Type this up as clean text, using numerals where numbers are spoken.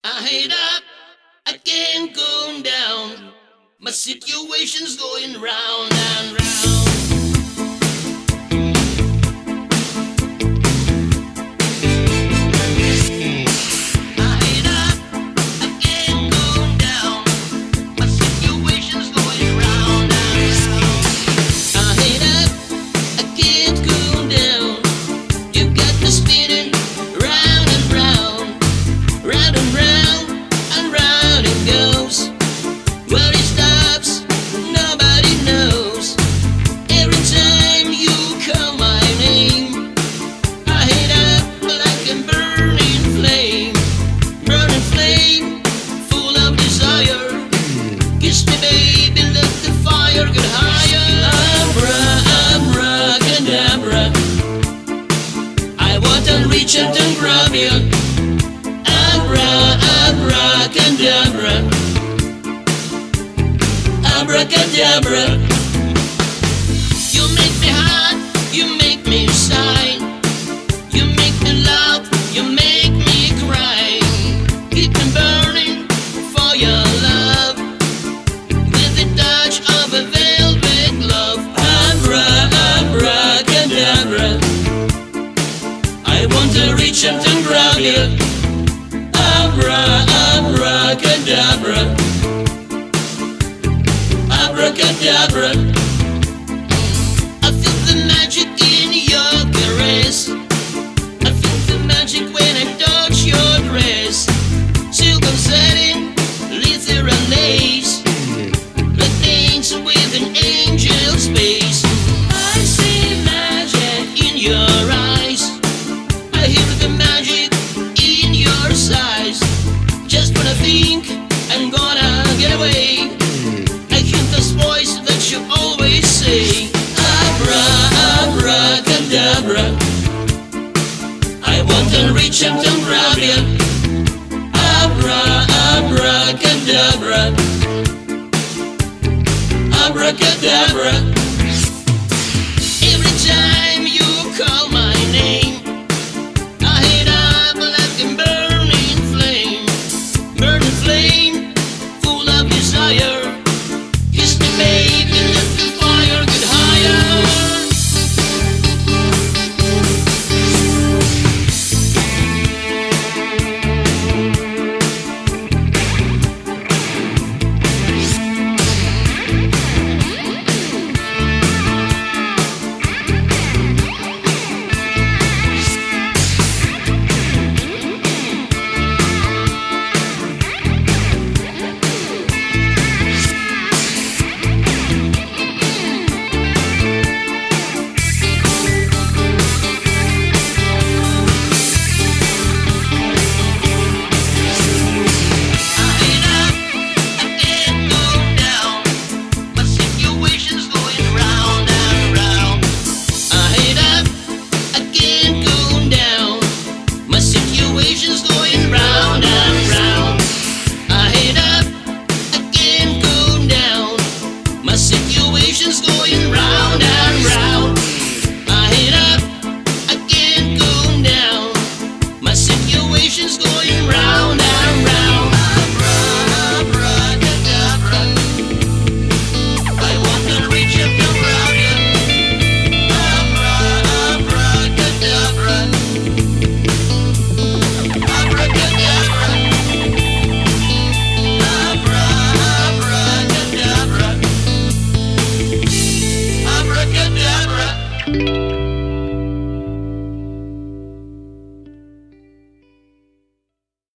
I head up, I can't go down. My situation's going round and round. I head up, I can't go down. My situation's going round and round. I head up, I can't go down. You got me spinning round and round, round and round, and round it goes. Where it stops, nobody knows. Every time you call my name, I head up like a burning flame, full of desire. Kiss me, baby, let the fire get higher. Abra, abracadabra, I want to reach out and grab you. Abracadabra, abracadabra.